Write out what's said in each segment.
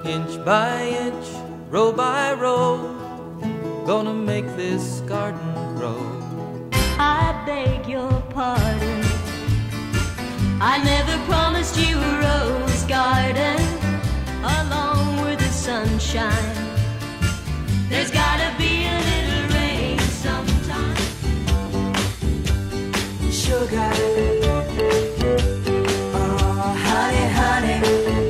Inch by inch, row by row, gonna make this garden grow. I beg your pardon, I never promised you a rose garden along with the sunshine. There's gotta be a little rain sometime. Sugar, oh honey, honey,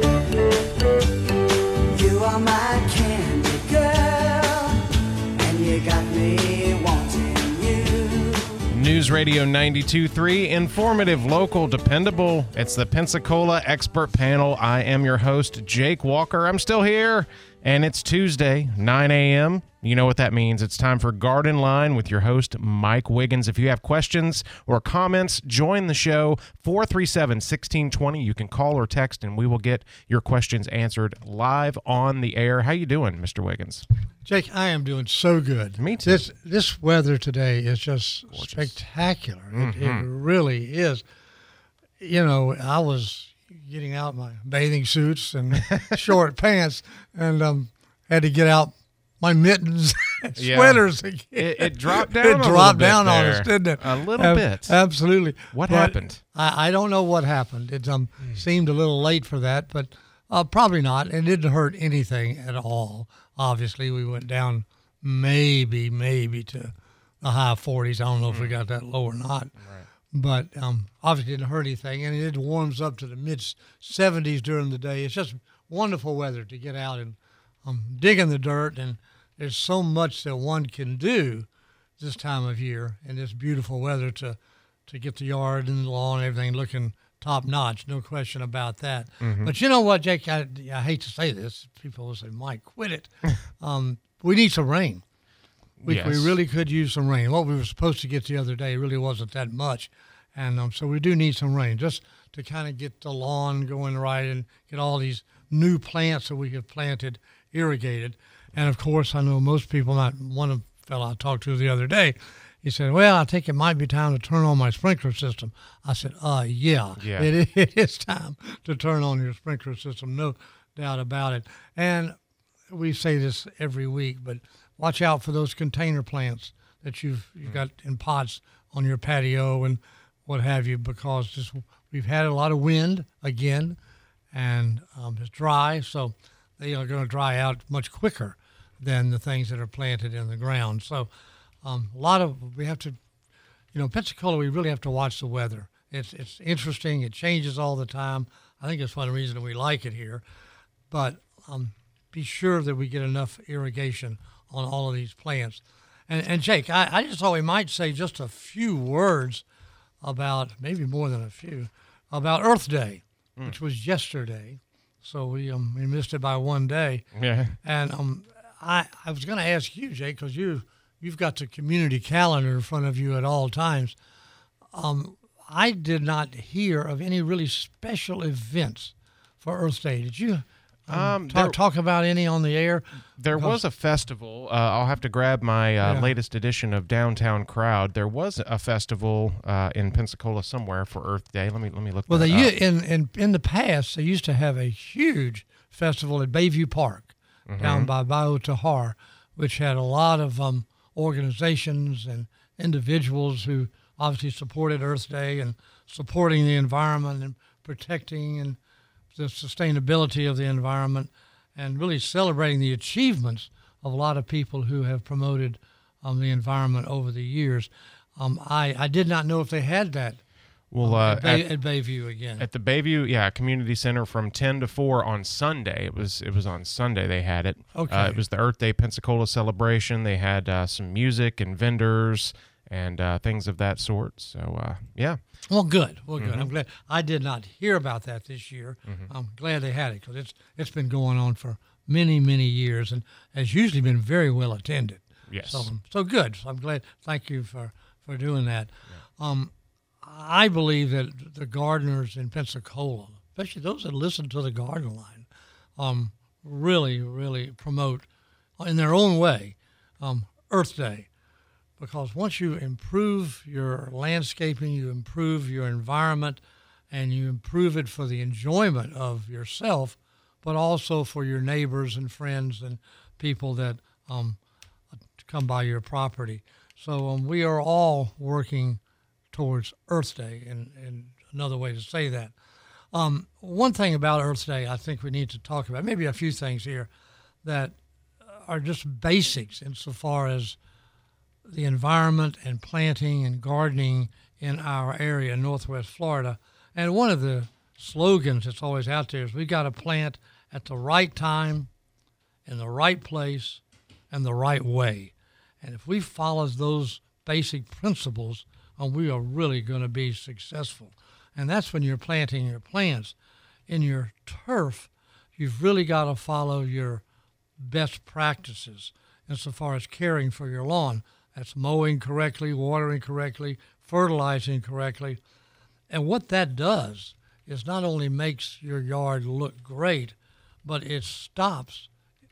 you are my candy girl, and you got me wanting you. News Radio 92.3, informative, local, dependable. It's the Pensacola Expert Panel. I am your host, Jake Walker. I'm still here, and it's Tuesday, 9 a.m. You know what that means. It's time for Garden Line with your host, Mike Wiggins. If you have questions or comments, join the show, 437-1620. You can call or text, and we will get your questions answered live on the air. How you doing, Mr. Wiggins? Jake, I am doing so good. Me too. This weather today is just spectacular. It really is. You know, I was getting out my bathing suits and short pants and had to get out my mittens and sweaters again. It dropped down It dropped down on us, didn't it? A little bit. Absolutely. What happened? I don't know what happened. It seemed a little late for that, but probably not. It didn't hurt anything at all. Obviously, we went down maybe to the high 40s. I don't know if we got that low or not. Right. But obviously it didn't hurt anything, and it warms up to the mid-70s during the day. It's just wonderful weather to get out and dig in the dirt, and there's so much that one can do this time of year in this beautiful weather to get the yard and the lawn and everything looking top-notch, no question about that. Mm-hmm. But you know what, Jake, I hate to say this. People will say, Mike, quit it. We need some rain. We really could use some rain. What we were supposed to get the other day really wasn't that much. And so we do need some rain just to kind of get the lawn going right and get all these new plants that we have planted irrigated. And, of course, I know most people, not one fellow I talked to the other day, he said, well, I think it might be time to turn on my sprinkler system. I said, yeah. It is time to turn on your sprinkler system, no doubt about it. And we say this every week, but watch out for those container plants that you've got in pots on your patio and what have you, because we've had a lot of wind again, and it's dry, so they are going to dry out much quicker than the things that are planted in the ground. So we have to, Pensacola, we really have to watch the weather. It's interesting. It changes all the time. I think that's one reason we like it here. But be sure that we get enough irrigation on all of these plants. And Jake, I just thought we might say just a few words about, maybe more than a few, about Earth Day, which was yesterday. So we missed it by one day. Yeah. And I was going to ask you, Jake, because you've got the community calendar in front of you at all times. I did not hear of any really special events for Earth Day. Did you talk about any on the air? There was a festival. I'll have to grab my latest edition of Downtown Crowd. There was a festival in Pensacola somewhere for Earth Day. Let me look. Well, in the past they used to have a huge festival at Bayview Park down by Bayou Tahar, which had a lot of organizations and individuals who obviously supported Earth Day and supporting the environment and protecting and the sustainability of the environment, and really celebrating the achievements of a lot of people who have promoted the environment over the years. I did not know if they had that at Bayview again. At the Bayview, Community Center from 10 to 4 on Sunday. It was on Sunday they had it. Okay. It was the Earth Day Pensacola celebration. They had some music and vendors and things of that sort. So, Well, good. I'm glad. I did not hear about that this year. I'm glad they had it because it's been going on for many, many years and has usually been very well attended. Yes. So good. So I'm glad. Thank you for doing that. Yeah. I believe that the gardeners in Pensacola, especially those that listen to the Garden Line, really, really promote in their own way Earth Day. Because once you improve your landscaping, you improve your environment, and you improve it for the enjoyment of yourself, but also for your neighbors and friends and people that come by your property. So we are all working towards Earth Day, and another way to say that. One thing about Earth Day I think we need to talk about, maybe a few things here that are just basics insofar as the environment and planting and gardening in our area in Northwest Florida. And one of the slogans that's always out there is we got to plant at the right time, in the right place, and the right way. And if we follow those basic principles, we are really going to be successful. And that's when you're planting your plants. In your turf, you've really got to follow your best practices insofar as caring for your lawn. That's mowing correctly, watering correctly, fertilizing correctly. And what that does is not only makes your yard look great, but it stops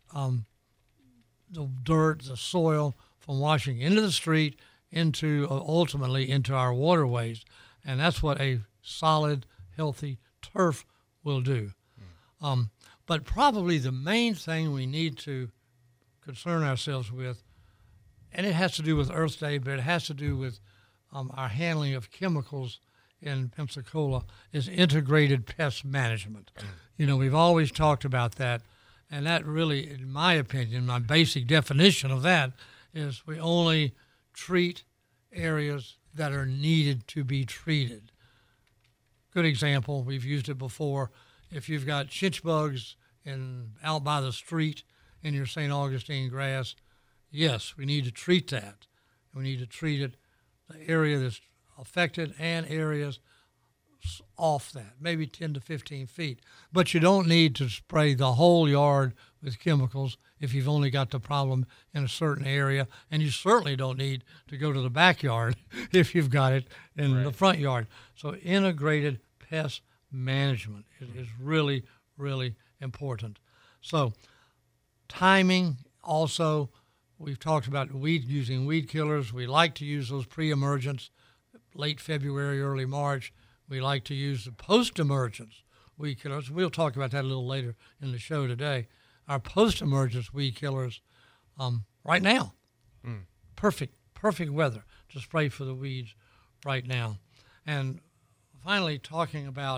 the dirt, the soil from washing into the street, ultimately into our waterways. And that's what a solid, healthy turf will do. But probably the main thing we need to concern ourselves with, and it has to do with Earth Day, but it has to do with our handling of chemicals in Pensacola, is integrated pest management. We've always talked about that, and that really, in my opinion, my basic definition of that is we only treat areas that are needed to be treated. Good example, we've used it before. If you've got chinch bugs out by the street in your St. Augustine grass, yes, we need to treat that. We need to treat it, the area that's affected and areas off that, maybe 10 to 15 feet. But you don't need to spray the whole yard with chemicals if you've only got the problem in a certain area, and you certainly don't need to go to the backyard if you've got it in the front yard. So integrated pest management is really, really important. So timing also, we've talked about using weed killers. We like to use those pre-emergence, late February, early March. We like to use the post-emergence weed killers. We'll talk about that a little later in the show today. Our post-emergence weed killers right now. Perfect weather to spray for the weeds right now. And finally, talking about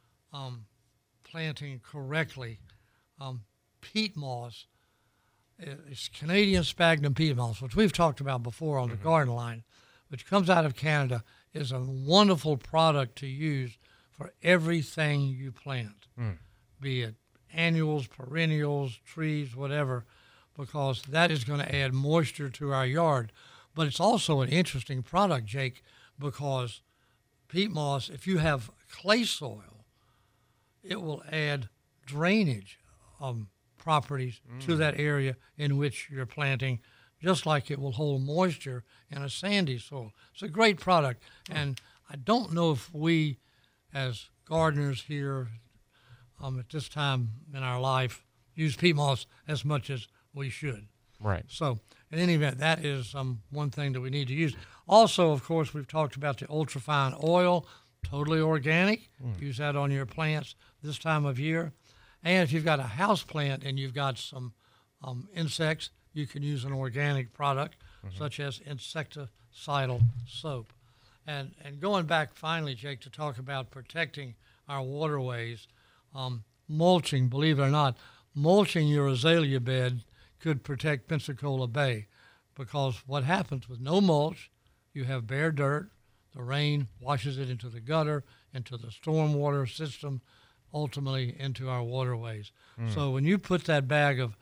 planting correctly, peat moss, it's Canadian sphagnum peat moss, which we've talked about before on the garden line, which comes out of Canada, is a wonderful product to use for everything you plant, be it annuals, perennials, trees, whatever, because that is going to add moisture to our yard. But it's also an interesting product, Jake, because peat moss, if you have clay soil, it will add drainage properties to that area in which you're planting, just like it will hold moisture in a sandy soil. It's a great product, and I don't know if we, as gardeners here at this time in our life, use peat moss as much as we should. Right. So, in any event, that is one thing that we need to use. Also, of course, we've talked about the ultrafine oil, totally organic. Use that on your plants this time of year. And if you've got a house plant and you've got some insects, you can use an organic product such as insecticidal soap. And going back finally, Jake, to talk about protecting our waterways, mulching, believe it or not, mulching your azalea bed could protect Pensacola Bay, because what happens with no mulch, you have bare dirt, the rain washes it into the gutter, into the stormwater system, ultimately into our waterways. So when you put that bag of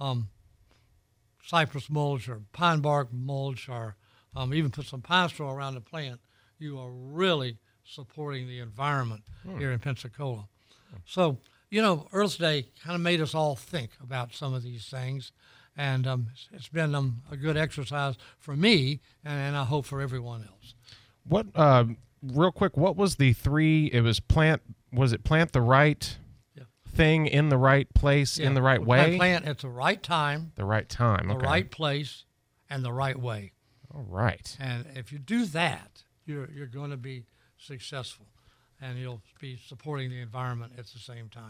cypress mulch or pine bark mulch, or even put some pine straw around the plant, you are really supporting the environment here in Pensacola. So, Earth Day kind of made us all think about some of these things, and it's been a good exercise for me, and I hope for everyone else. What, real quick, what was the three? It was plant the right thing in the right place in the right way? Plant at the right time. The right time, okay. The right place, and the right way. All right. And if you do that, you're going to be successful, and you'll be supporting the environment at the same time.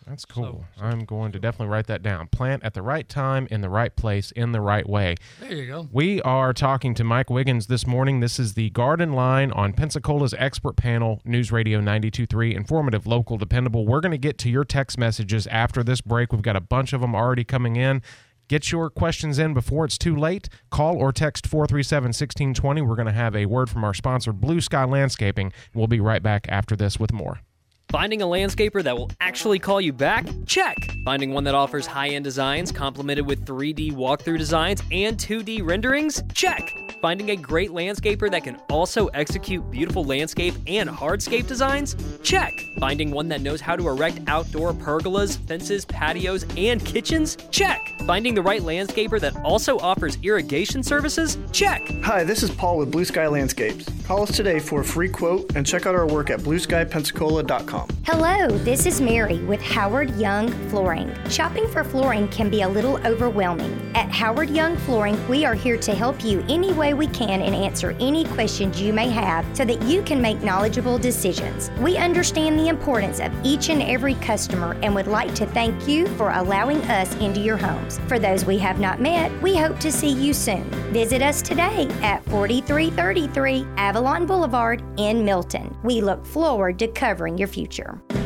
That's cool. I'm going to definitely write that down. Plant at the right time, in the right place, in the right way. There you go. We are talking to Mike Wiggins this morning. This is the Garden Line on Pensacola's expert panel, News Radio 92.3, informative, local, dependable. We're going to get to your text messages after this break. We've got a bunch of them already coming in. Get your questions in before it's too late. Call or text 437-1620. We're going to have a word from our sponsor, Blue Sky Landscaping. We'll be right back after this with more. Finding a landscaper that will actually call you back? Check! Finding one that offers high-end designs complemented with 3D walkthrough designs and 2D renderings? Check! Finding a great landscaper that can also execute beautiful landscape and hardscape designs? Check! Finding one that knows how to erect outdoor pergolas, fences, patios, and kitchens? Check! Finding the right landscaper that also offers irrigation services? Check! Hi, this is Paul with Blue Sky Landscapes. Call us today for a free quote and check out our work at blueskypensacola.com. Hello, this is Mary with Howard Young Flooring. Shopping for flooring can be a little overwhelming. At Howard Young Flooring, we are here to help you any way we can and answer any questions you may have so that you can make knowledgeable decisions. We understand the importance of each and every customer and would like to thank you for allowing us into your homes. For those we have not met, we hope to see you soon. Visit us today at 4333 Avalon Boulevard in Milton. We look forward to covering your future.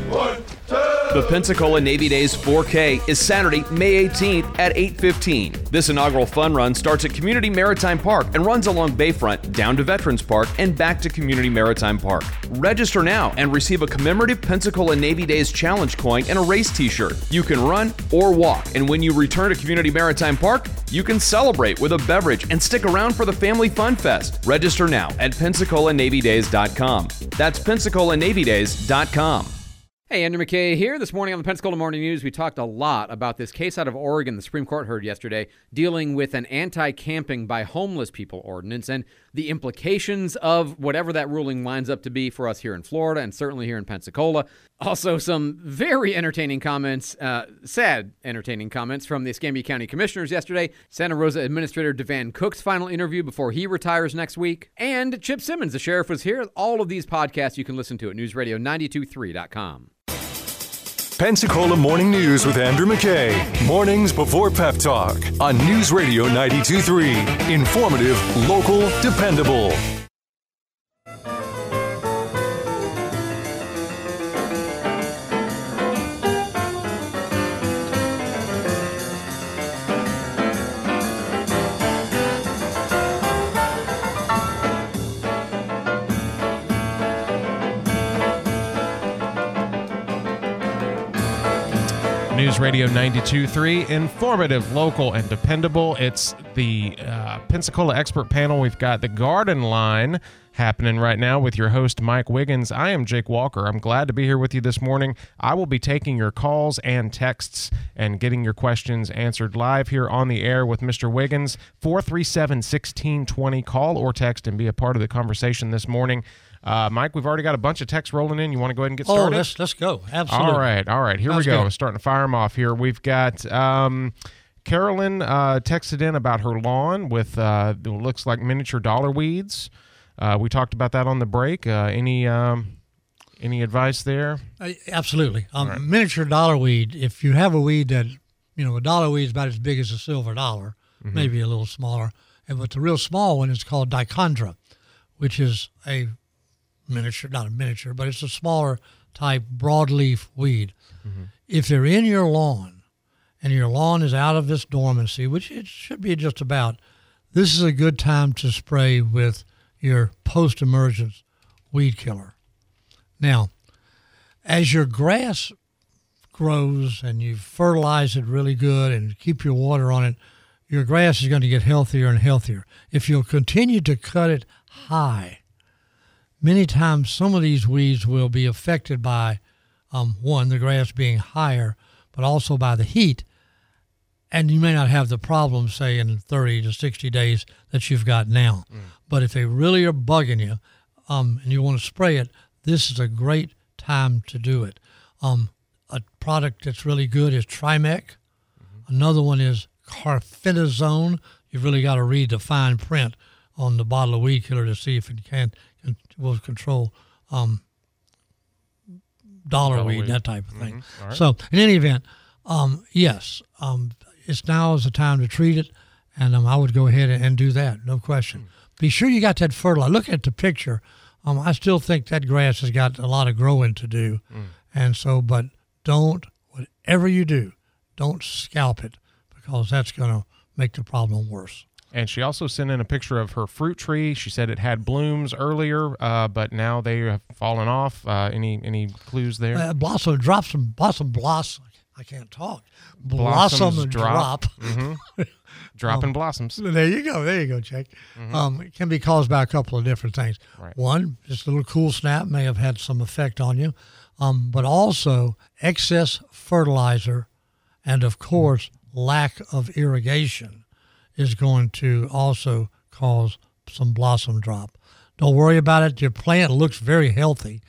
The Pensacola Navy Days 4K is Saturday, May 18th at 8:15. This inaugural fun run starts at Community Maritime Park and runs along Bayfront, down to Veterans Park, and back to Community Maritime Park. Register now and receive a commemorative Pensacola Navy Days Challenge coin and a race t-shirt. You can run or walk, and when you return to Community Maritime Park, you can celebrate with a beverage and stick around for the Family Fun Fest. Register now at PensacolaNavyDays.com. That's PensacolaNavyDays.com. Hey, Andrew McKay here. This morning on the Pensacola Morning News, we talked a lot about this case out of Oregon the Supreme Court heard yesterday dealing with an anti-camping by homeless people ordinance and the implications of whatever that ruling winds up to be for us here in Florida and certainly here in Pensacola. Also, some very entertaining comments, sad entertaining comments from the Escambia County Commissioners yesterday. Santa Rosa Administrator Devan Cook's final interview before he retires next week. And Chip Simmons, the sheriff, was here. All of these podcasts you can listen to at newsradio923.com. Pensacola Morning News with Andrew McKay. Mornings before Pep Talk on News Radio 92.3. Informative, local, dependable. News Radio 92.3, informative, local, and dependable. It's the Pensacola Expert Panel. We've got the Garden Line happening right now with your host, Mike Wiggins. I am Jake Walker. I'm glad to be here with you this morning. I will be taking your calls and texts and getting your questions answered live here on the air with Mr. Wiggins. 437-1620. Call or text and be a part of the conversation this morning. Mike, we've already got a bunch of texts rolling in. You want to go ahead and get started? Let's go. Absolutely. All right. Here we go. I'm starting to fire them off here. We've got Carolyn texted in about her lawn with it looks like miniature dollar weeds. We talked about that on the break. Any advice there? Absolutely. Right. Miniature dollar weed, if you have a weed that, a dollar weed is about as big as a silver dollar, maybe a little smaller, but the real small one is called dichondra, which is a miniature, not a miniature, but it's a smaller type broadleaf weed. If they're in your lawn and your lawn is out of this dormancy, which it should be just about, this is a good time to spray with your post-emergence weed killer. Now, as your grass grows and you fertilize it really good and keep your water on it, your grass is going to get healthier and healthier. If you'll continue to cut it high, many times some of these weeds will be affected by, one, the grass being higher, but also by the heat. And you may not have the problem, say, in 30 to 60 days that you've got now. But if they really are bugging you and you want to spray it, this is a great time to do it. A product that's really good is Trimec. Another one is Carfentrazone. You've really got to read the fine print on the bottle of weed killer to see if it will control dollar weed, that type of thing. Right. So in any event, yes, it's now is the time to treat it, and I would go ahead and do that, no question. Be sure you got that fertilizer. Look at the picture. I still think that grass has got a lot of growing to do, and so, but don't, whatever you do, don't scalp it, because that's going to make the problem worse. And she also sent in a picture of her fruit tree. She said it had blooms earlier, but now they have fallen off. Any clues there? Blossom. I can't talk. Blossoms drop. Mm-hmm. Dropping blossoms. There you go, Jake. It can be caused by a couple of different things. Right. One, just a little cool snap may have had some effect on you, but also excess fertilizer and, of course, lack of irrigation is going to also cause some blossom drop. Don't worry about it. Your plant looks very healthy.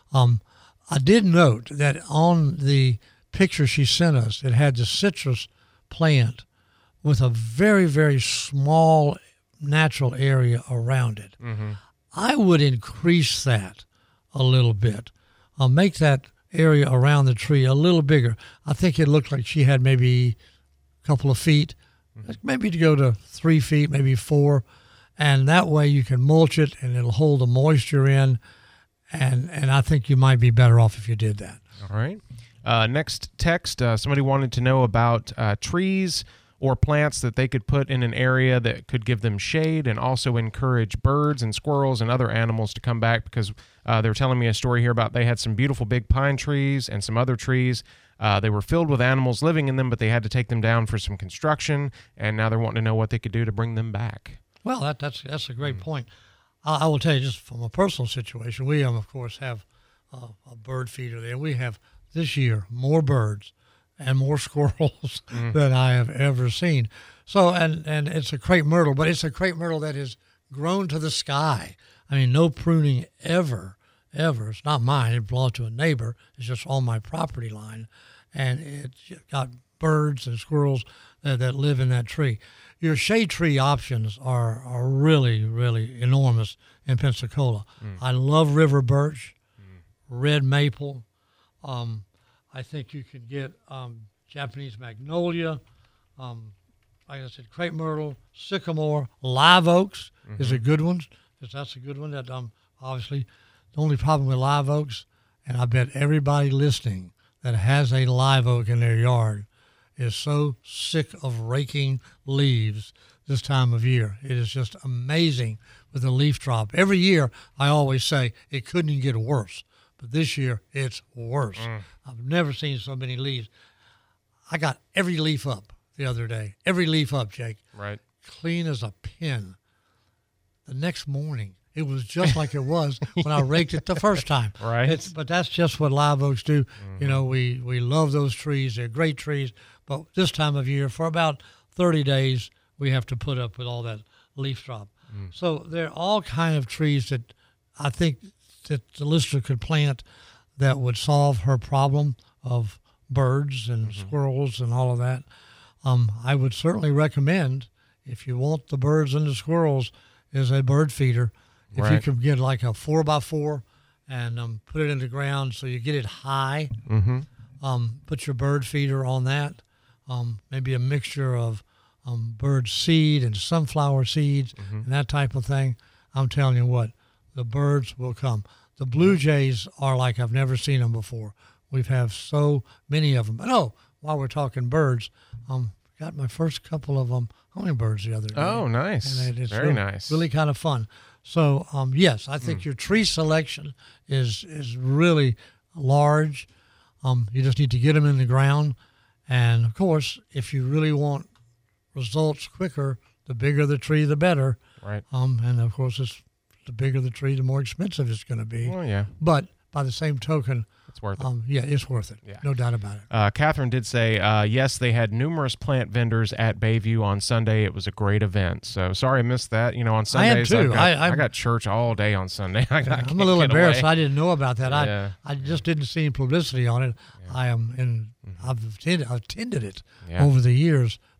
I did note that on the picture she sent us, it had the citrus plant with a very, very small natural area around it. I would increase that a little bit. Make that area around the tree a little bigger. I think it looked like she had maybe a couple of feet, maybe to go to 3 feet, maybe 4, and that way you can mulch it and it'll hold the moisture in, and I think you might be better off if you did that. All right. Next text, somebody wanted to know about trees or plants that they could put in an area that could give them shade and also encourage birds and squirrels and other animals to come back, because they were telling me a story here about they had some beautiful big pine trees and some other trees. They were filled with animals living in them, but they had to take them down for some construction, and now they're wanting to know what they could do to bring them back. Well, that's a great point. I will tell you, just from a personal situation, we, of course, have a bird feeder there. We have, this year, more birds and more squirrels than I have ever seen. So, and it's a crepe myrtle, but it's a crepe myrtle that is grown to the sky. I mean, no pruning ever. It's not mine. It belongs to a neighbor. It's just on my property line. And it's got birds and squirrels that live in that tree. Your shade tree options are really, really enormous in Pensacola. I love river birch, red maple. I think you can get Japanese magnolia, like I said, crepe myrtle, sycamore, live oaks is a good one. That's a good one. That obviously the only problem with live oaks, and I bet everybody listening that has a live oak in their yard is so sick of raking leaves this time of year. It is just amazing with the leaf drop. Every year I always say it couldn't get worse. But this year, it's worse. I've never seen so many leaves. I got every leaf up the other day. Every leaf up, Jake. Right. Clean as a pin. The next morning, it was just like it was when I raked it the first time. Right. But that's just what live oaks do. You know, we love those trees. They're great trees. But this time of year, for about 30 days, we have to put up with all that leaf drop. So there are all kind of trees that I think that the listener could plant that would solve her problem of birds and squirrels and all of that. I would certainly recommend, if you want the birds and the squirrels, is a bird feeder. If you could get like a 4x4 and put it in the ground so you get it high, put your bird feeder on that, maybe a mixture of bird seed and sunflower seeds and that type of thing. I'm telling you what, the birds will come. The blue jays are like I've never seen them before. We've have so many of them. But while we're talking birds, got my first couple of hummingbirds the other day. Oh, nice. And it's very nice. Really kind of fun. So, yes, I think your tree selection is really large. You just need to get them in the ground. And, of course, if you really want results quicker, the bigger the tree, the better. Right. And, of course, the bigger the tree, the more expensive it's going to be. Oh, yeah. But by the same token, it's worth it. Yeah, it's worth it. Yeah. No doubt about it. Catherine did say, yes, they had numerous plant vendors at Bayview on Sunday. It was a great event. So sorry I missed that. You know, on Sundays, I had too. I got church all day on Sunday. I'm a little embarrassed. I didn't know about that. Yeah. I just didn't see any publicity on it. Yeah. I've attended it over the years,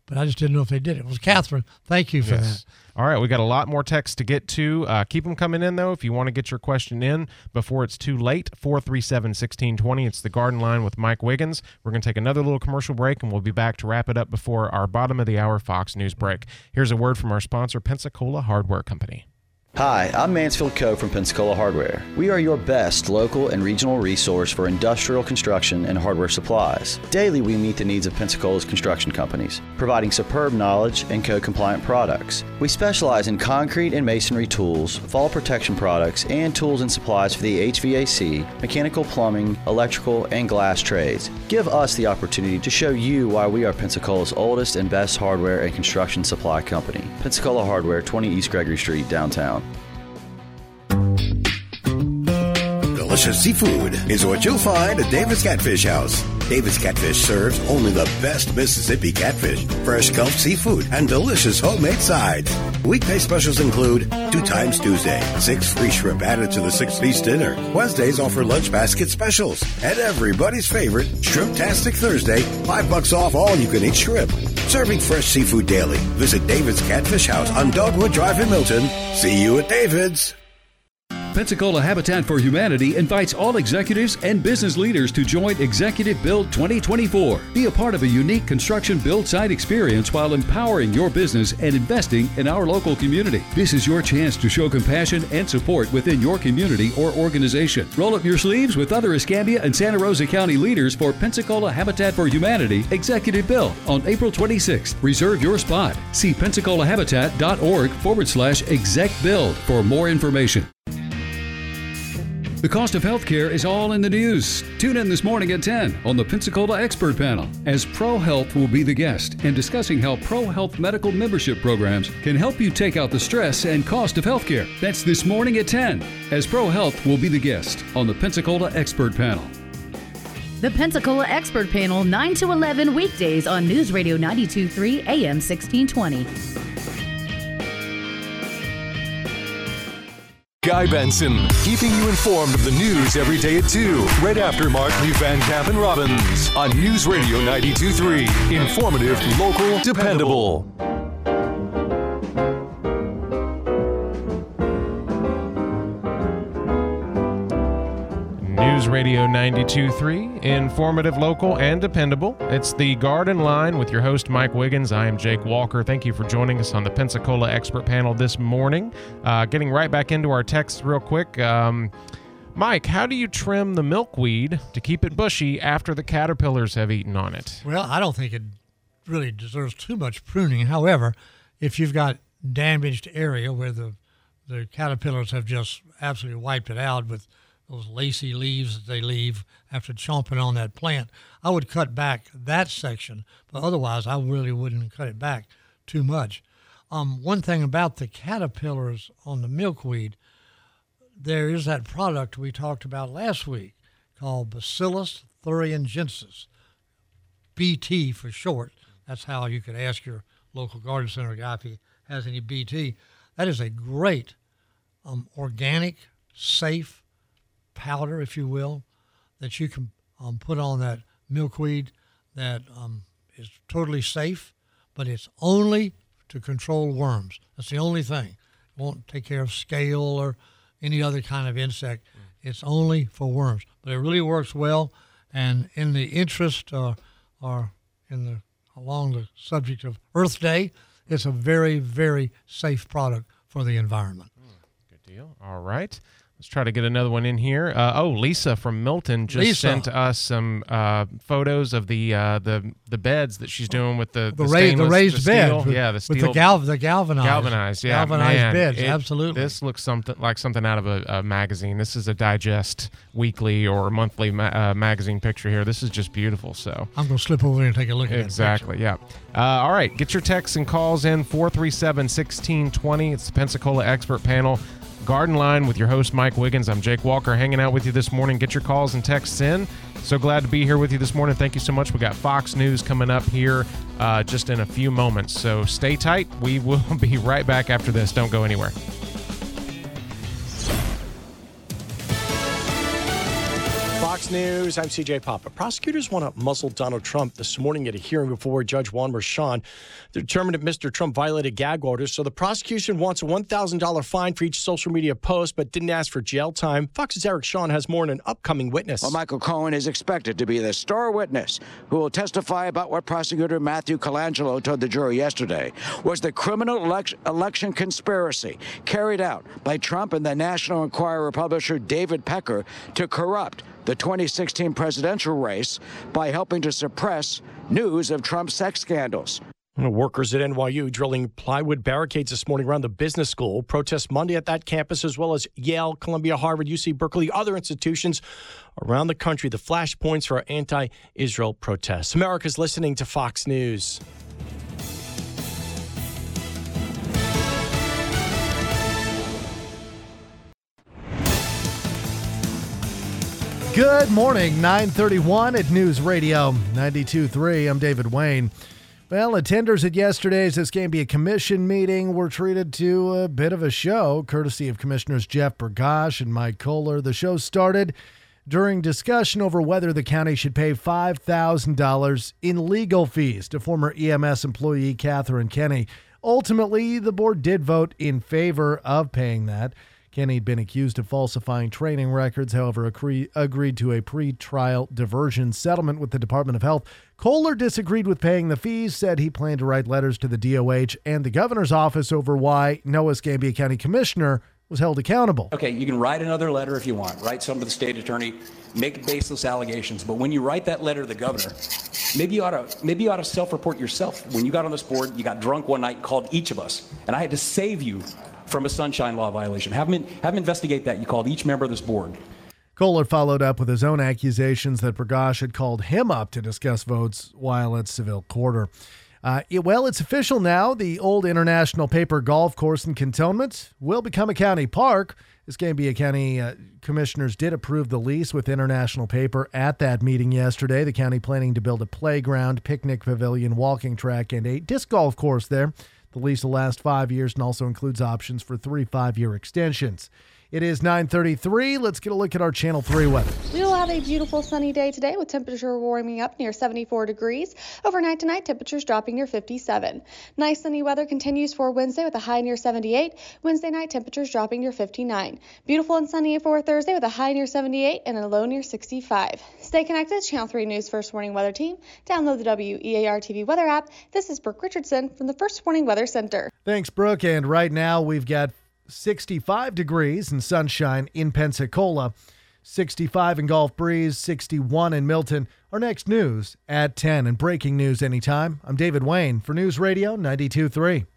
but I just didn't know if they did it. It was Catherine. Thank you for that. All right, we got a lot more texts to get to. Keep them coming in, though, if you want to get your question in before it's too late. 437-1620. It's the Garden Line with Mike Wiggins. We're going to take another little commercial break, and we'll be back to wrap it up before our bottom of the hour Fox News break. Here's a word from our sponsor, Pensacola Hardware Company. Hi, I'm Mansfield Coe from Pensacola Hardware. We are your best local and regional resource for industrial construction and hardware supplies. Daily, we meet the needs of Pensacola's construction companies, providing superb knowledge and code-compliant products. We specialize in concrete and masonry tools, fall protection products, and tools and supplies for the HVAC, mechanical, plumbing, electrical, and glass trades. Give us the opportunity to show you why we are Pensacola's oldest and best hardware and construction supply company. Pensacola Hardware, 20 East Gregory Street, downtown. Delicious seafood is what you'll find at David's Catfish House. David's Catfish serves only the best Mississippi catfish, fresh gulf seafood, and delicious homemade sides. Weekday specials include 2 times Tuesday, 6 free shrimp added to the 6-piece dinner. Wednesdays offer lunch basket specials. And everybody's favorite, Shrimptastic Thursday, $5 off all you-can-eat shrimp. Serving fresh seafood daily. Visit David's Catfish House on Dogwood Drive in Milton. See you at David's. Pensacola Habitat for Humanity invites all executives and business leaders to join Executive Build 2024. Be a part of a unique construction build site experience while empowering your business and investing in our local community. This is your chance to show compassion and support within your community or organization. Roll up your sleeves with other Escambia and Santa Rosa County leaders for Pensacola Habitat for Humanity Executive Build on April 26th. Reserve your spot. See PensacolaHabitat.org/execbuild for more information. The cost of healthcare is all in the news. Tune in this morning at 10 on the Pensacola Expert Panel, as ProHealth will be the guest and discussing how ProHealth medical membership programs can help you take out the stress and cost of healthcare. That's this morning at 10, as ProHealth will be the guest on the Pensacola Expert Panel. The Pensacola Expert Panel, 9 to 11 weekdays on News Radio 92.3 AM 1620. Guy Benson, keeping you informed of the news every day at 2, right after Markley, Van Camp, and Robbins on News Radio 92.3. Informative, local, dependable. News Radio 92.3, informative, local, and dependable. It's the Garden Line with your host, Mike Wiggins. I am Jake Walker. Thank you for joining us on the Pensacola Expert Panel this morning. Getting right back into our texts real quick. Mike, how do you trim the milkweed to keep it bushy after the caterpillars have eaten on it? Well, I don't think it really deserves too much pruning. However, if you've got damaged area where the caterpillars have just absolutely wiped it out with those lacy leaves that they leave after chomping on that plant, I would cut back that section, but otherwise I really wouldn't cut it back too much. One thing about the caterpillars on the milkweed, there is that product we talked about last week called Bacillus thuringiensis, BT for short. That's how you could ask your local garden center guy if he has any BT. That is a great organic, safe powder, if you will, that you can put on that milkweed that is totally safe, but it's only to control worms. That's the only thing. It won't take care of scale or any other kind of insect. It's only for worms. But it really works well, and in the interest or along the subject of Earth Day, it's a very, very safe product for the environment. Good deal. All right. Let's try to get another one in here. Lisa from Milton just sent us some photos of the beds that she's doing with the raised bed. Yeah, the steel. With the galvanized. Yeah, galvanized beds, absolutely. This looks something out of a magazine. This is a Digest weekly or monthly magazine picture here. This is just beautiful. So I'm going to slip over there and take a look at it. Exactly, yeah. All right, get your texts and calls in, 437-1620. It's the Pensacola Expert Panel. Garden Line with your host, Mike Wiggins. I'm Jake Walker, hanging out with you this morning. Get your calls and texts in. So glad to be here with you this morning. Thank you so much. We got Fox News coming up here just in a few moments. So stay tight. We will be right back after this. Don't go anywhere. Fox News, I'm CJ Papa. Prosecutors want to muzzle Donald Trump this morning at a hearing before Judge Juan Merchan. They're determined that Mr. Trump violated gag orders, so the prosecution wants a $1,000 fine for each social media post, but didn't ask for jail time. Fox's Eric Shawn has more on an upcoming witness. Well, Michael Cohen is expected to be the star witness who will testify about what prosecutor Matthew Colangelo told the jury yesterday was the criminal election conspiracy carried out by Trump and the National Enquirer publisher David Pecker to corrupt the 2016 presidential race by helping to suppress news of Trump's sex scandals. Workers at NYU drilling plywood barricades this morning around the business school. Protests Monday at that campus, as well as Yale, Columbia, Harvard, UC Berkeley, other institutions around the country. The flashpoints for anti-Israel protests. America's listening to Fox News. Good morning, 9:31 at News Radio 92.3. I'm David Wayne. Well, attenders at yesterday's Escambia Commission meeting were treated to a bit of a show, courtesy of Commissioners Jeff Bergosh and Mike Kohler. The show started during discussion over whether the county should pay $5,000 in legal fees to former EMS employee Catherine Kenny. Ultimately, the board did vote in favor of paying that. Kenny had been accused of falsifying training records, however, agreed to a pre-trial diversion settlement with the Department of Health. Kohler disagreed with paying the fees, said he planned to write letters to the DOH and the governor's office over why no Escambia County commissioner was held accountable. Okay, you can write another letter if you want. Write some to the state attorney, make baseless allegations. But when you write that letter to the governor, maybe you ought to self-report yourself. When you got on this board, you got drunk one night and called each of us, and I had to save you from a sunshine law violation. Have them investigate that. You called each member of this board. Kohler followed up with his own accusations that Bergosh had called him up to discuss votes while at Seville Quarter. It's official now. The old International Paper Golf Course in Cantonment will become a county park. Escambia County commissioners did approve the lease with International Paper at that meeting yesterday. The county planning to build a playground, picnic pavilion, walking track, and a disc golf course there. The lease will last 5 years and also includes options for 3 5-year extensions. It is 9:33. Let's get a look at our Channel 3 weather. We will have a beautiful sunny day today with temperature warming up near 74 degrees. Overnight tonight, temperatures dropping near 57. Nice sunny weather continues for Wednesday with a high near 78. Wednesday night, temperatures dropping near 59. Beautiful and sunny for Thursday with a high near 78 and a low near 65. Stay connected. Channel 3 News First Warning Weather Team. Download the WEAR TV weather app. This is Brooke Richardson from the First Warning Weather Center. Thanks, Brooke. And right now, we've got 65 degrees and sunshine in Pensacola, 65 in Gulf Breeze, 61 in Milton. Our next news at 10 and breaking news anytime. I'm David Wayne for News Radio 92.3.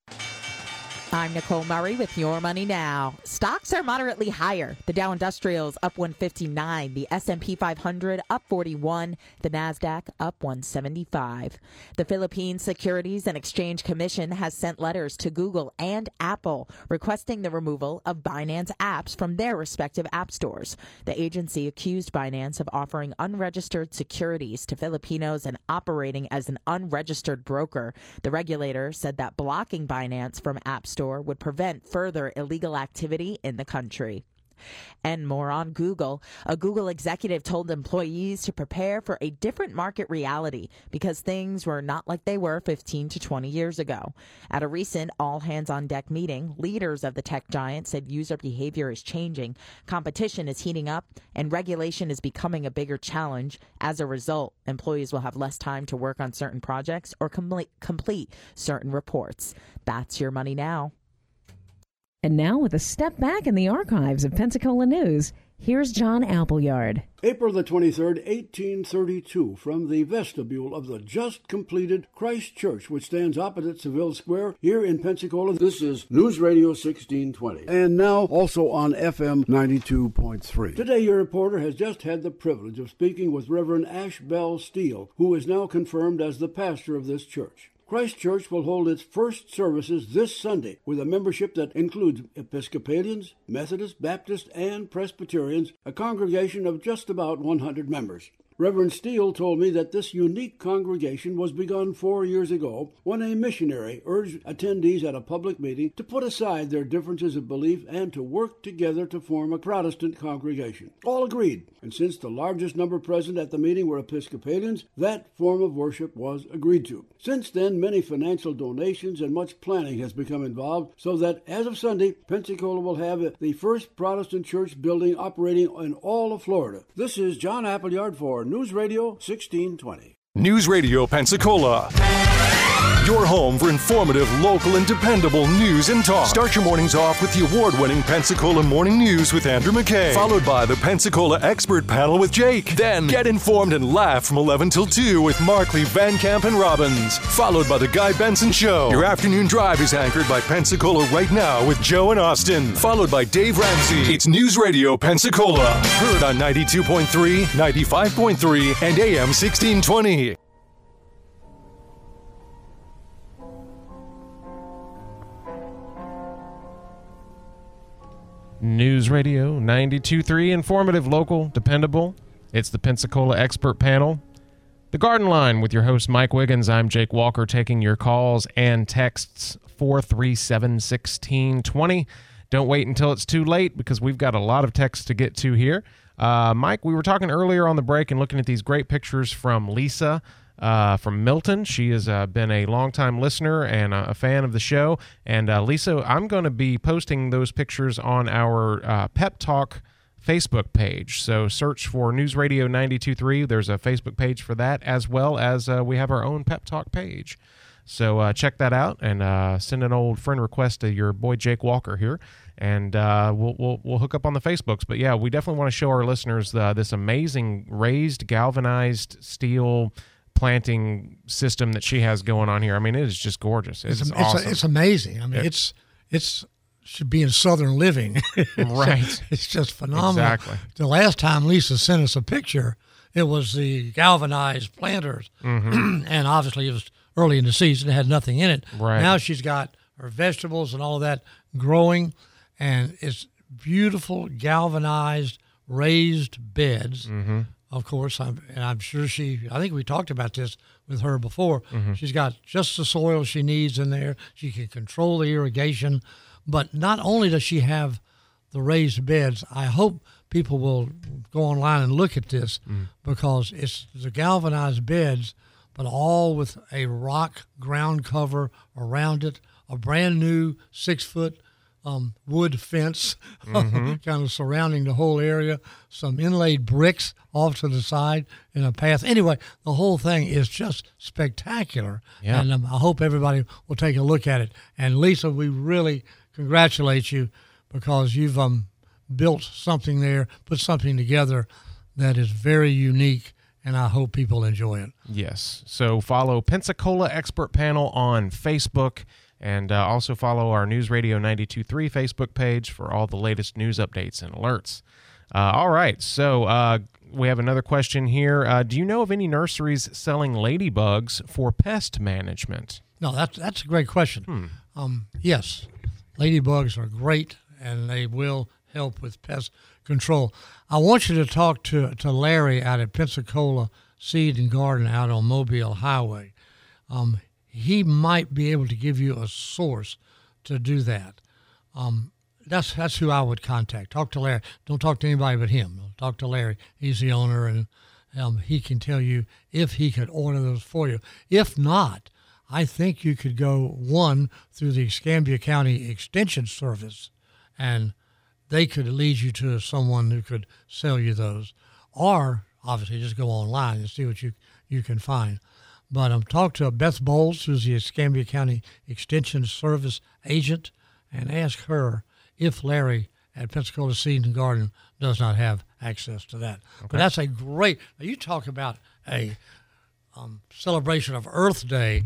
I'm Nicole Murray with Your Money Now. Stocks are moderately higher. The Dow Industrials up 159, the S&P 500 up 41, the Nasdaq up 175. The Philippine Securities and Exchange Commission has sent letters to Google and Apple requesting the removal of Binance apps from their respective app stores. The agency accused Binance of offering unregistered securities to Filipinos and operating as an unregistered broker. The regulator said that blocking Binance from app stores would prevent further illegal activity in the country. And more on Google. A Google executive told employees to prepare for a different market reality because things were not like they were 15 to 20 years ago. At a recent all-hands-on-deck meeting, leaders of the tech giant said user behavior is changing, competition is heating up, and regulation is becoming a bigger challenge. As a result, employees will have less time to work on certain projects or complete certain reports. That's Your Money Now. And now, with a step back in the archives of Pensacola News, here's John Appleyard. April the 23rd, 1832, from the vestibule of the just-completed Christ Church, which stands opposite Seville Square here in Pensacola. This is News Radio 1620, and now also on FM 92.3. Today, your reporter has just had the privilege of speaking with Reverend Ashbel Steele, who is now confirmed as the pastor of this church. Christ Church will hold its first services this Sunday with a membership that includes Episcopalians, Methodists, Baptists, and Presbyterians, a congregation of just about 100 members. Reverend Steele told me that this unique congregation was begun 4 years ago when a missionary urged attendees at a public meeting to put aside their differences of belief and to work together to form a Protestant congregation. All agreed, and since the largest number present at the meeting were Episcopalians, that form of worship was agreed to. Since then, many financial donations and much planning has become involved, so that as of Sunday, Pensacola will have the first Protestant church building operating in all of Florida. This is John Appleyard for News Radio 1620. News Radio Pensacola. Your home for informative, local, and dependable news and talk. Start your mornings off with the award-winning Pensacola Morning News with Andrew McKay, followed by the Pensacola Expert Panel with Jake. Then get informed and laugh from 11 till 2 with Markley, Van Camp, and Robbins, followed by the Guy Benson Show. Your afternoon drive is anchored by Pensacola Right Now with Joe and Austin, followed by Dave Ramsey. It's News Radio Pensacola, heard on 92.3, 95.3, and AM 1620. News Radio 92.3, informative, local, dependable. It's the Pensacola Expert Panel. The Garden Line with your host, Mike Wiggins. I'm Jake Walker, taking your calls and texts 437-1620. Don't wait until it's too late because we've got a lot of texts to get to here. Mike, we were talking earlier on the break and looking at these great pictures from Lisa from Milton. She has been a longtime listener and a fan of the show. And Lisa, I'm going to be posting those pictures on our Pep Talk Facebook page. So search for News Radio 92.3. There's a Facebook page for that, as well as we have our own Pep Talk page. So check that out and send an old friend request to your boy Jake Walker here, and we'll hook up on the Facebooks. But yeah, we definitely want to show our listeners this amazing raised galvanized steel planting system that she has going on here. I mean, it is just gorgeous. It's awesome. It's amazing. I mean, it's should be in Southern Living. Right. It's just phenomenal. Exactly. The last time Lisa sent us a picture, it was the galvanized planters, and obviously it was early in the season. It had nothing in it. Right. Now she's got her vegetables and all of that growing, and it's beautiful galvanized raised beds. Of course, I'm sure I think we talked about this with her before. She's got just the soil she needs in there. She can control the irrigation. But not only does she have the raised beds, I hope people will go online and look at this because it's the galvanized beds, but all with a rock ground cover around it, a brand new 6-foot wood fence kind of surrounding the whole area, some inlaid bricks off to the side in a path. Anyway, the whole thing is just spectacular, and I hope everybody will take a look at it. And Lisa, we really congratulate you because you've built something there, put something together that is very unique, and I hope people enjoy it. Yes. So follow Pensacola Expert Panel on Facebook. And also follow our News Radio 92.3 Facebook page for all the latest news updates and alerts. All right, so we have another question here. Do you know of any nurseries selling ladybugs for pest management? No, that's a great question. Yes, ladybugs are great, and they will help with pest control. I want you to talk to Larry out at Pensacola Seed and Garden out on Mobile Highway. He might be able to give you a source to do that. That's who I would contact. Talk to Larry. Don't talk to anybody but him. Talk to Larry. He's the owner, and he can tell you if he could order those for you. If not, I think you could go through the Escambia County Extension Service, and they could lead you to someone who could sell you those. Or, obviously, just go online and see what you can find. But talk to Beth Bowles, who's the Escambia County Extension Service agent, and ask her if Larry at Pensacola Seed and Garden does not have access to that. Okay. But that's a great. You talk about a celebration of Earth Day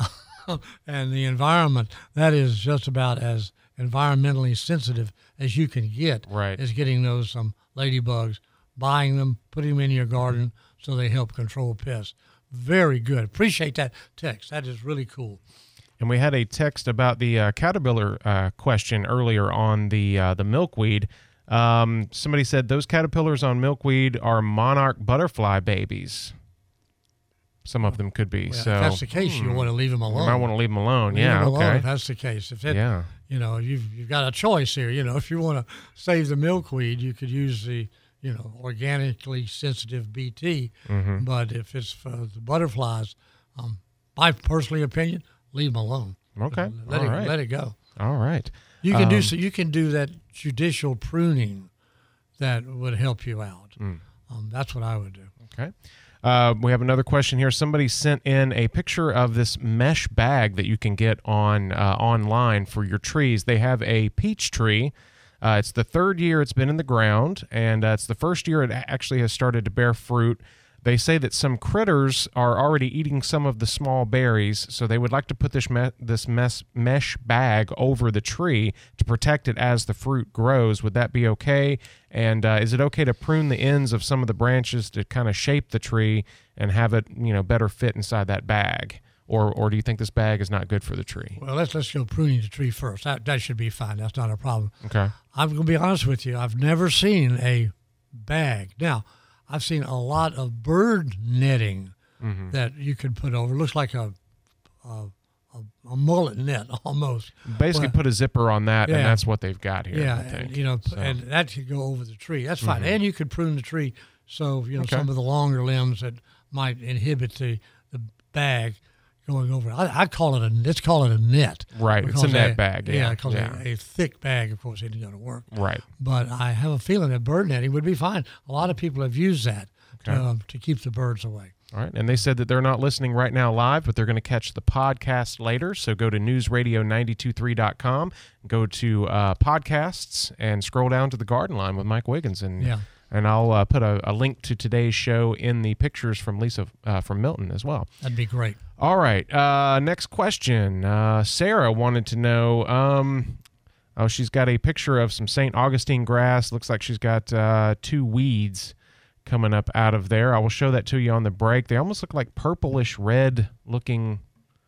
and the environment. That is just about as environmentally sensitive as you can get. Right. Is getting those ladybugs, buying them, putting them in your garden so they help control pests. Very good. Appreciate that text. That is really cool. And we had a text about the caterpillar question earlier on the milkweed. Somebody said those caterpillars on milkweed are monarch butterfly babies. Some of them could be. Well, so if that's the case, you want to leave them alone. You might want to leave them alone. Leave Yeah, them alone okay. if that's the case. If it, Yeah. You've got a choice here. If you want to save the milkweed, you could use the, organically sensitive BT. Mhm. But if it's for the butterflies, my personal opinion, leave them alone. Okay. Let All it right. let it go. All right. You can you can do that judicial pruning that would help you out. That's what I would do. Okay. We have another question here. Somebody sent in a picture of this mesh bag that you can get on online for your trees. They have a peach tree. It's the third year it's been in the ground, and it's the first year it actually has started to bear fruit. They say that some critters are already eating some of the small berries, so they would like to put this mesh bag over the tree to protect it as the fruit grows. Would that be okay? And is it okay to prune the ends of some of the branches to kind of shape the tree and have it, better fit inside that bag? Or do you think this bag is not good for the tree? Well, let's go pruning the tree first. That should be fine. That's not a problem. Okay. I'm going to be honest with you. I've never seen a bag. Now, I've seen a lot of bird netting that you can put over. It looks like a mullet net almost. Basically, put a zipper on that, and that's what they've got here. Yeah, I think. and that could go over the tree. That's fine. And you could prune the tree so some of the longer limbs that might inhibit the bag going over. Let's call it a net. Right, it's a net bag. Yeah, because a thick bag, of course, isn't going to work. Right. But I have a feeling that bird netting would be fine. A lot of people have used that to keep the birds away. All right, and they said that they're not listening right now live, but they're going to catch the podcast later. So go to newsradio923.com, go to podcasts, and scroll down to the Garden Line with Mike Wiggins, and I'll put a link to today's show in the pictures from Lisa from Milton as well. That'd be great. All right, next question. Sarah wanted to know. She's got a picture of some St. Augustine grass. Looks like she's got 2 weeds coming up out of there. I will show that to you on the break. They almost look like purplish red looking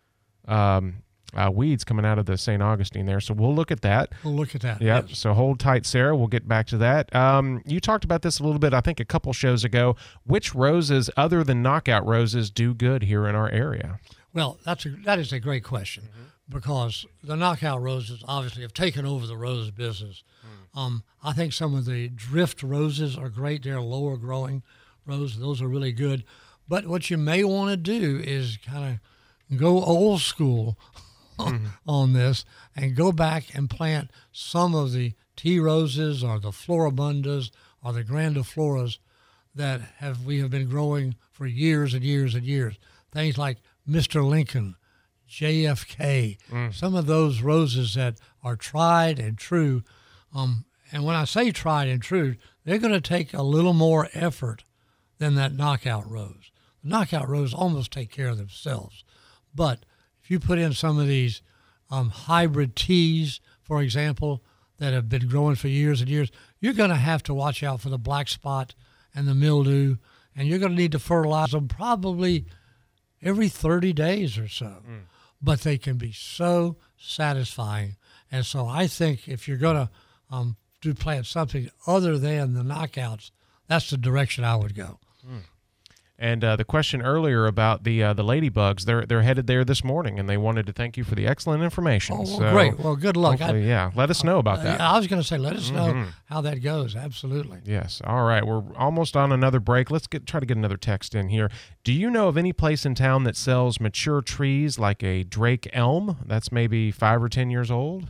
weeds coming out of the St. Augustine there. So we'll look at that. We'll look at that. Yep. Yes. So hold tight, Sarah. We'll get back to that. You talked about this a little bit, I think, a couple shows ago. Which roses, other than knockout roses, do good here in our area? Well, that is a great question because the knockout roses obviously have taken over the rose business. I think some of the drift roses are great. They're lower growing roses. Those are really good. But what you may want to do is kind of go old school on this and go back and plant some of the tea roses or the floribundas or the grandifloras that we have been growing for years and years and years. Things like Mr. Lincoln, JFK, some of those roses that are tried and true. And when I say tried and true, they're going to take a little more effort than that knockout rose. The knockout rose almost take care of themselves. But if you put in some of these hybrid teas, for example, that have been growing for years and years, you're going to have to watch out for the black spot and the mildew, and you're going to need to fertilize them probably every 30 days or so. But they can be so satisfying. And so I think if you're going to plant something other than the knockouts, that's the direction I would go. And the question earlier about the ladybugs, they're headed there this morning, and they wanted to thank you for the excellent information. Oh, well, so great. Well, good luck. Let us know about that. I was going to say, let us know how that goes. Absolutely. Yes. All right. We're almost on another break. Let's try to get another text in here. Do you know of any place in town that sells mature trees like a Drake elm that's maybe 5 or 10 years old?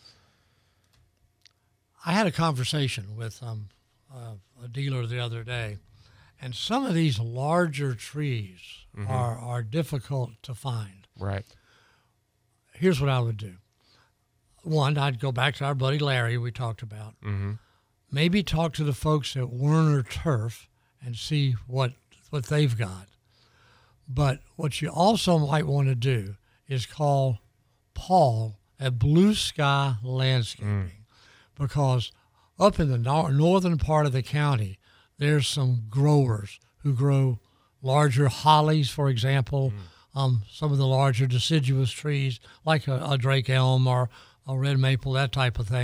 I had a conversation with a dealer the other day, and some of these larger trees are difficult to find. Right. Here's what I would do. One, I'd go back to our buddy Larry we talked about. Maybe talk to the folks at Werner Turf and see what they've got. But what you also might want to do is call Paul at Blue Sky Landscaping. Because up in the northern part of the county, there's some growers who grow larger hollies, for example, some of the larger deciduous trees like a Drake elm or a red maple, that type of thing.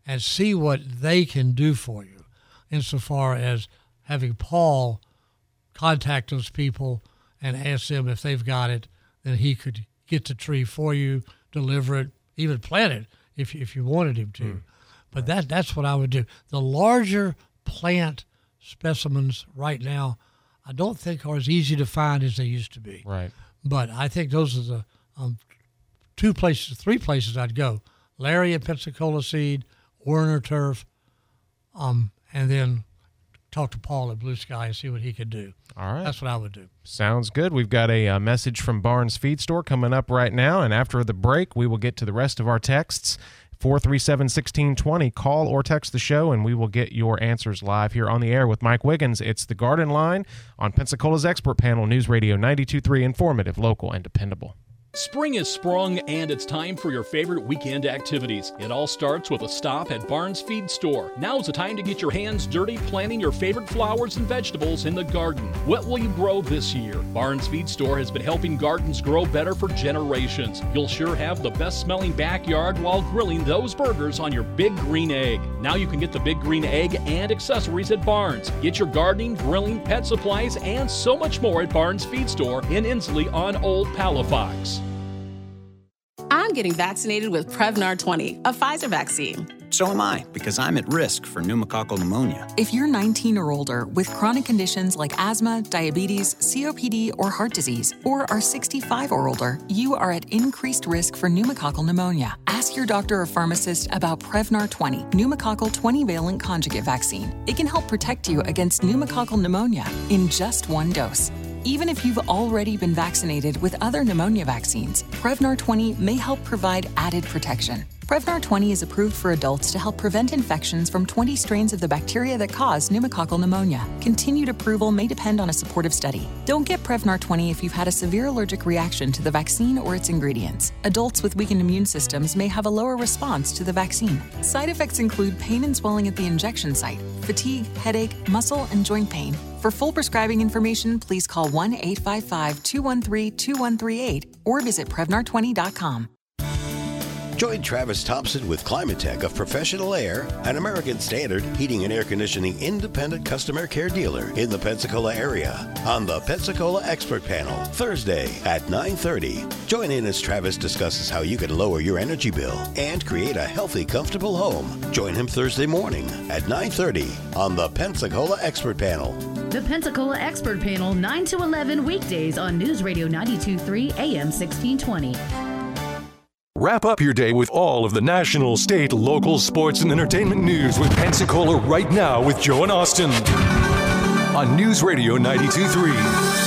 and see what they can do for you, insofar as having Paul contact those people and ask them if they've got it, then he could get the tree for you, deliver it, even plant it if you wanted him to. But that's what I would do. The larger plant specimens right now, I don't think are as easy to find as they used to be. Right. But I think those are the three places I'd go. Larry at Pensacola Seed, Werner Turf, and then talk to Paul at Blue Sky and see what he could do. All right. That's what I would do. Sounds good. We've got a message from Barnes Feed Store coming up right now, and after the break, we will get to the rest of our texts. 437-1620. Call or text the show, and we will get your answers live here on the air with Mike Wiggins. It's the Garden Line on Pensacola's Expert Panel, News Radio 92.3, informative, local, and dependable. Spring is sprung, and it's time for your favorite weekend activities. It all starts with a stop at Barnes Feed Store. Now's the time to get your hands dirty planting your favorite flowers and vegetables in the garden. What will you grow this year? Barnes Feed Store has been helping gardens grow better for generations. You'll sure have the best smelling backyard while grilling those burgers on your Big Green Egg. Now you can get the Big Green Egg and accessories at Barnes. Get your gardening, grilling, pet supplies, and so much more at Barnes Feed Store in Inslee on Old Palafox. I'm getting vaccinated with Prevnar 20, a Pfizer vaccine. So am I, because I'm at risk for pneumococcal pneumonia. If you're 19 or older with chronic conditions like asthma, diabetes, COPD, or heart disease, or are 65 or older, you are at increased risk for pneumococcal pneumonia. Ask your doctor or pharmacist about Prevnar 20, pneumococcal 20-valent conjugate vaccine. It can help protect you against pneumococcal pneumonia in just one dose. Even if you've already been vaccinated with other pneumonia vaccines, Prevnar 20 may help provide added protection. Prevnar 20 is approved for adults to help prevent infections from 20 strains of the bacteria that cause pneumococcal pneumonia. Continued approval may depend on a supportive study. Don't get Prevnar 20 if you've had a severe allergic reaction to the vaccine or its ingredients. Adults with weakened immune systems may have a lower response to the vaccine. Side effects include pain and swelling at the injection site, fatigue, headache, muscle, and joint pain. For full prescribing information, please call 1-855-213-2138 or visit Prevnar20.com. Join Travis Thompson with Climatech of Professional Air, an American Standard heating and air conditioning independent customer care dealer in the Pensacola area on the Pensacola Expert Panel, Thursday at 9:30. Join in as Travis discusses how you can lower your energy bill and create a healthy, comfortable home. Join him Thursday morning at 9:30 on the Pensacola Expert Panel. The Pensacola Expert Panel, 9 to 11 weekdays on News Radio 92.3 AM 1620. Wrap up your day with all of the national, state, local, sports, and entertainment news with Pensacola Right Now with Joe and Austin on News Radio 92.3.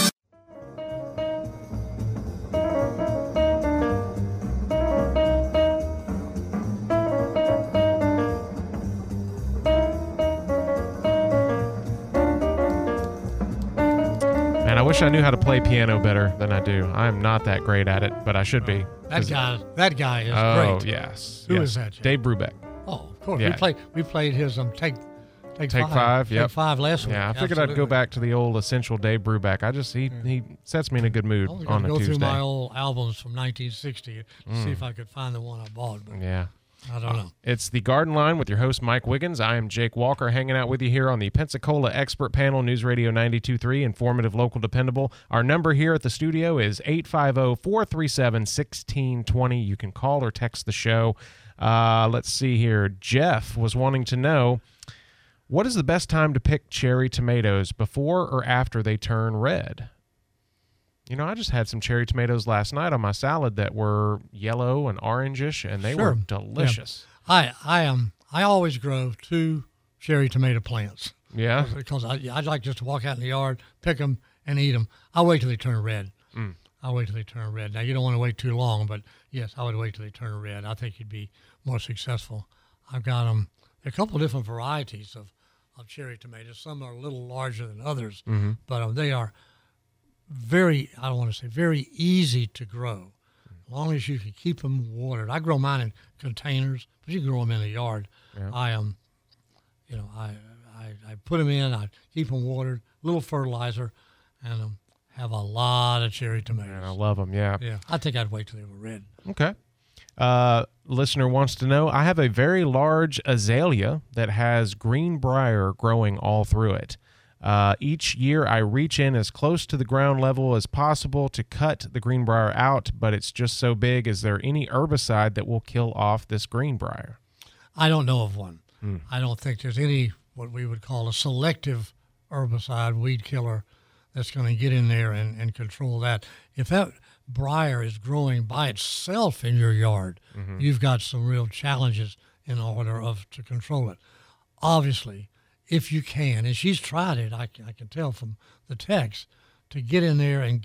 Man, I wish I knew how to play piano better than I do. I am not that great at it, but I should be. That guy is great. Oh, yes. Who yes. is that, Jay? Dave Brubeck. Oh, of course. Yeah. We played his Take Five. Yep. Take Five last week. Yeah, I figured Absolutely. I'd go back to the old essential Dave Brubeck. he sets me in a good mood I was on going a to go Tuesday. through my old albums from 1960 to see if I could find the one I bought. But Yeah. I don't know. It's the Garden Line with your host, Mike Wiggins. I am Jake Walker, hanging out with you here on the Pensacola Expert Panel, News Radio 92.3, informative, local, dependable. Our number here at the studio is 850-437-1620. You can call or text the show. Let's see here. Jeff was wanting to know, what is the best time to pick cherry tomatoes, before or after they turn red? You know, I just had some cherry tomatoes last night on my salad that were yellow and orangish, and they were delicious. Yeah. I always grow 2 cherry tomato plants. Yeah? Because I like just to walk out in the yard, pick them, and eat them. I'll wait till they turn red. I'll wait till they turn red. Now, you don't want to wait too long, but yes, I would wait till they turn red. I think you'd be more successful. I've got them. There are a couple of different varieties of cherry tomatoes. Some are a little larger than others, but they are very easy to grow, as long as you can keep them watered. I grow mine in containers, but you can grow them in the yard. Yeah. I put them in, I keep them watered, a little fertilizer, and have a lot of cherry tomatoes. Man, I love them, yeah. Yeah, I think I'd wait till they were red. Okay. Listener wants to know, I have a very large azalea that has green briar growing all through it. Each year I reach in as close to the ground level as possible to cut the greenbrier out, but it's just so big. Is there any herbicide that will kill off this greenbrier? I don't know of one. I don't think there's any what we would call a selective herbicide, weed killer, that's going to get in there and control that. If that briar is growing by itself in your yard, you've got some real challenges in order to control it. Obviously, if you can, and she's tried it, I can tell from the text, to get in there and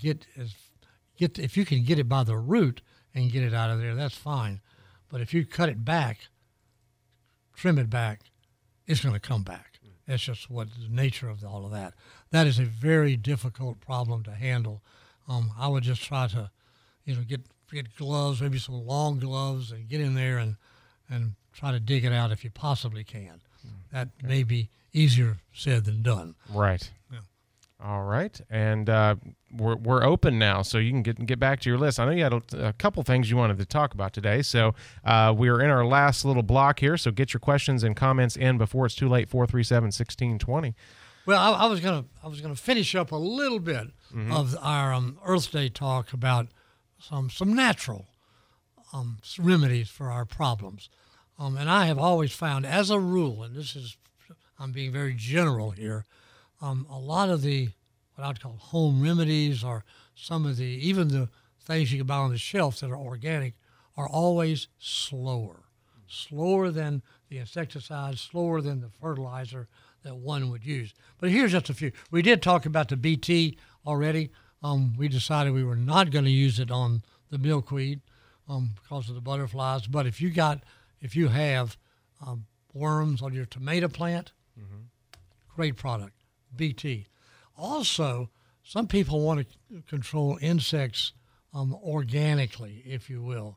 if you can get it by the root and get it out of there, that's fine. But if you cut it back, trim it back, it's going to come back. That's just what the nature of all of that. That is a very difficult problem to handle. I would just try to, get gloves, maybe some long gloves, and get in there and try to dig it out if you possibly can. That may be easier said than done. Right. Yeah. All right, and we're open now, so you can get back to your list. I know you had a couple things you wanted to talk about today, so we're in our last little block here. So get your questions and comments in before it's too late. 437-1620. Well, I was gonna finish up a little bit of our Earth Day talk about some natural remedies for our problems, and I have always found, as a rule, and I'm being very general here. A lot of the what I'd call home remedies, or some of even the things you can buy on the shelf that are organic, are always slower than the insecticide, slower than the fertilizer that one would use. But here's just a few. We did talk about the BT already. We decided we were not going to use it on the milkweed because of the butterflies. But if you have worms on your tomato plant, great product. BT. Also, some people want to control insects organically, if you will.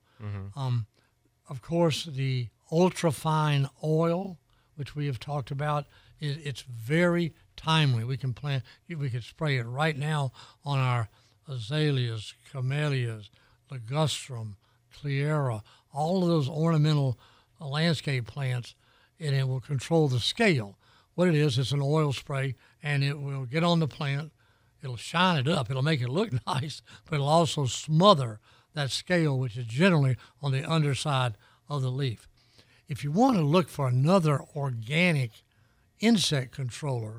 Of course, the ultrafine oil, which we have talked about, it's very timely. We can spray it right now on our azaleas, camellias, ligustrum, cleara, all of those ornamental landscape plants, and it will control the scale. What it is, it's an oil spray, and it will get on the plant. It'll shine it up. It'll make it look nice, but it'll also smother that scale, which is generally on the underside of the leaf. If you want to look for another organic insect controller,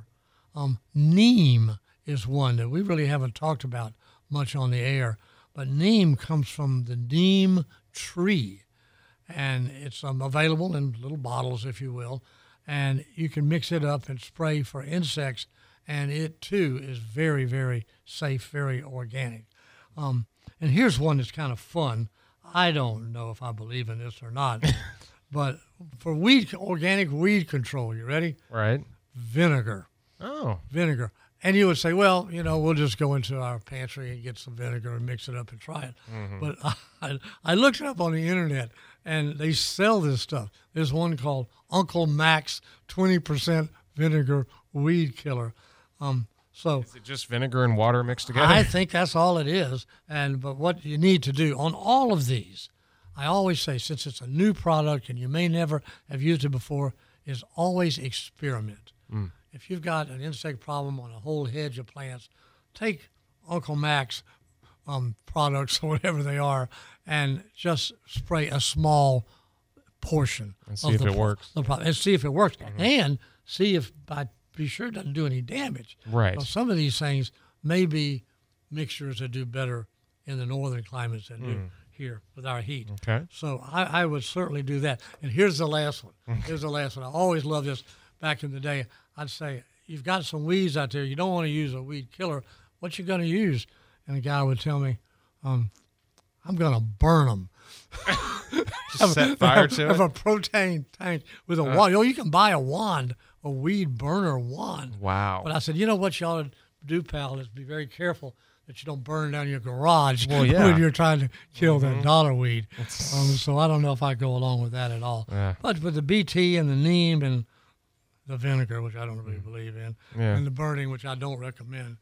neem is one that we really haven't talked about much on the air, but neem comes from the neem tree, and it's available in little bottles, if you will. And you can mix it up and spray for insects, and it too is very, very safe, very organic. And here's one that's kind of fun. I don't know if I believe in this or not, but for organic weed control, you ready? Right. Vinegar. Oh. Vinegar. And you would say, well, we'll just go into our pantry and get some vinegar and mix it up and try it. But I looked it up on the internet, and they sell this stuff. There's one called Uncle Mac's 20% vinegar weed killer. So is it just vinegar and water mixed together? I think that's all it is. But what you need to do on all of these, I always say, since it's a new product and you may never have used it before, is always experiment. If you've got an insect problem on a whole hedge of plants, take Uncle Mac's products or whatever they are, and just spray a small portion and see if it works. And see if it works, and see if be sure it doesn't do any damage. Right. Well, some of these things may be mixtures that do better in the northern climates than do here with our heat. Okay. So I would certainly do that. And here's the last one. I always loved this back in the day. I'd say, you've got some weeds out there. You don't want to use a weed killer. What you going to use? And the guy would tell me, I'm going to burn them. Just set fire to it? Have a propane tank with a wand. You can buy a wand, a weed burner wand. Wow. But I said, what you ought to do, pal, is be very careful that you don't burn down your garage when you're trying to kill that dollar weed. So I don't know if I go along with that at all. Yeah. But with the BT and the neem and the vinegar, which I don't really believe in, and the burning, which I don't recommend,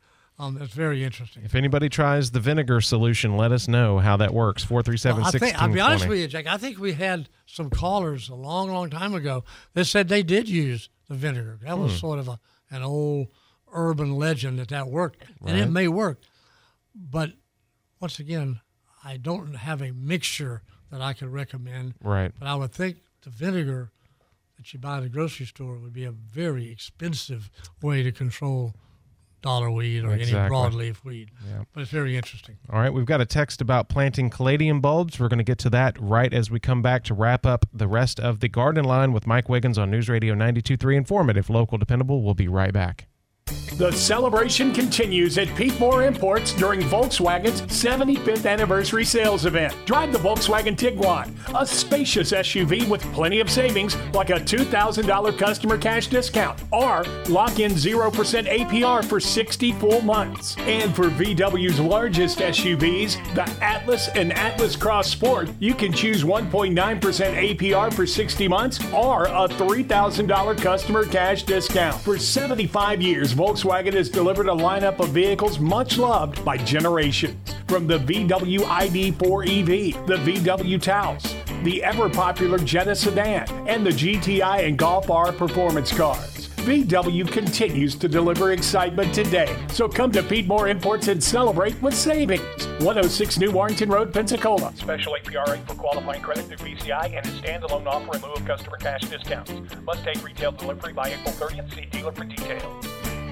It's very interesting. If anybody tries the vinegar solution, let us know how that works. 437-1620. I'll be honest with you, Jake. I think we had some callers a long, long time ago that said they did use the vinegar. That was sort of an old urban legend that worked, and it may work. But once again, I don't have a mixture that I could recommend. Right. But I would think the vinegar that you buy at the grocery store would be a very expensive way to control dollar weed or any broadleaf weed. Yeah. But it's very interesting. All right, we've got a text about planting caladium bulbs. We're going to get to that right as we come back to wrap up the rest of the Garden Line with Mike Wiggins on News Radio 92.3. Informative, local, dependable. We'll be right back. The celebration continues at Pete Moore Imports during Volkswagen's 75th anniversary sales event. Drive the Volkswagen Tiguan, a spacious SUV with plenty of savings like a $2,000 customer cash discount, or lock in 0% APR for 60 full months. And for VW's largest SUVs, the Atlas and Atlas Cross Sport, you can choose 1.9% APR for 60 months or a $3,000 customer cash discount. For 75 years, Volkswagen has delivered a lineup of vehicles much loved by generations. From the VW ID4 EV, the VW Taos, the ever-popular Jetta sedan, and the GTI and Golf R performance cars. VW continues to deliver excitement today. So come to Pete Moore Imports and celebrate with savings. 106 New Warrington Road, Pensacola. Special APR rate for qualifying credit through BCI and a standalone offer in lieu of customer cash discounts. Must take retail delivery by April 30th. See dealer for details.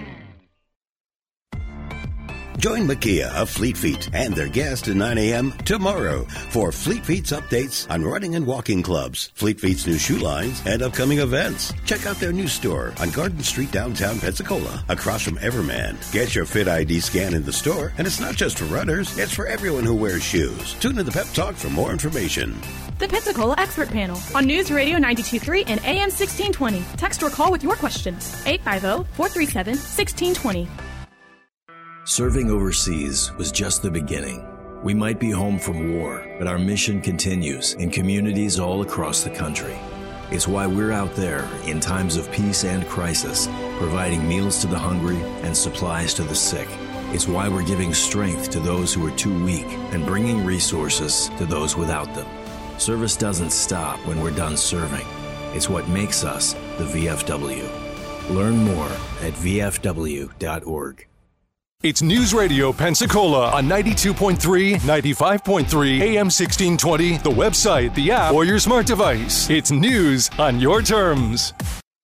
Join Makia of Fleet Feet and their guest at 9 a.m. tomorrow for Fleet Feet's updates on running and walking clubs, Fleet Feet's new shoe lines, and upcoming events. Check out their new store on Garden Street, downtown Pensacola, across from Everman. Get your Fit ID scan in the store, and it's not just for runners, it's for everyone who wears shoes. Tune in to Pep Talk for more information. The Pensacola Expert Panel on News Radio 92.3 and AM 1620. Text or call with your questions. 850-437-1620. Serving overseas was just the beginning. We might be home from war, but our mission continues in communities all across the country. It's why we're out there in times of peace and crisis, providing meals to the hungry and supplies to the sick. It's why we're giving strength to those who are too weak and bringing resources to those without them. Service doesn't stop when we're done serving. It's what makes us the VFW. Learn more at vfw.org. It's News Radio Pensacola on 92.3, 95.3, AM 1620, the website, the app, or your smart device. It's news on your terms.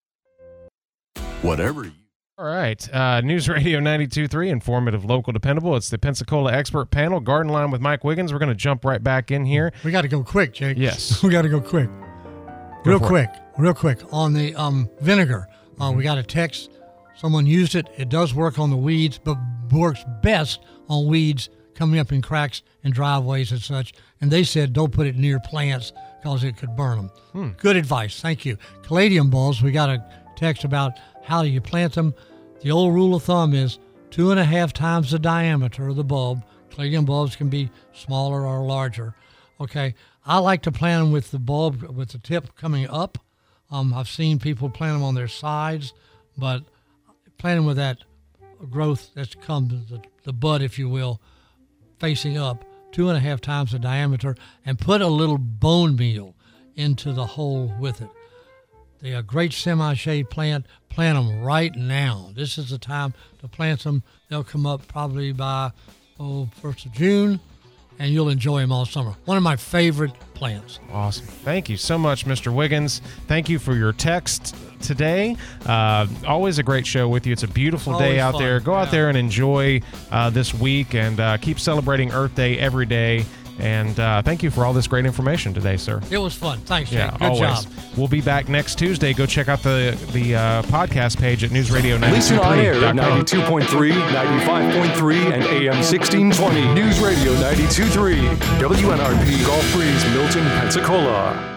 Whatever you... All right. News Radio 92.3, informative, local, dependable. It's the Pensacola Expert Panel, Garden Line with Mike Wiggins. We're going to jump right back in here. We got to go quick, Jake. Yes. We got to go quick. Real quick. On the vinegar. We got a text. Someone used it. It does work on the weeds, but works best on weeds coming up in cracks and driveways and such. And they said don't put it near plants because it could burn them. Good advice. Thank you. Caladium bulbs, we got a text about how do you plant them. The old rule of thumb is 2.5 times the diameter of the bulb. Caladium bulbs can be smaller or larger. Okay. I like to plant them with the bulb, with the tip coming up. I've seen people plant them on their sides, but plant them with that growth that's come, the bud, if you will, facing up 2.5 times the diameter, and put a little bone meal into the hole with it. They're a great semi-shade plant. Plant them right now. This is the time to plant them. They'll come up probably by 1st of June, and you'll enjoy them all summer. One of my favorite plants. Awesome. Thank you so much, Mr. Wiggins. Thank you for your text today. Always a great show with you. It's a beautiful day out there. Go out there and enjoy this week, and keep celebrating Earth Day every day. And thank you for all this great information today, sir. It was fun. Thanks, Jake. Yeah, Good always. job. We'll be back next Tuesday. Go check out the podcast page at News Radio 92.3. Listen on air at 92.3, 95.3, and AM 1620. News Radio 92.3. WNRP Gulf Breeze, Milton, Pensacola.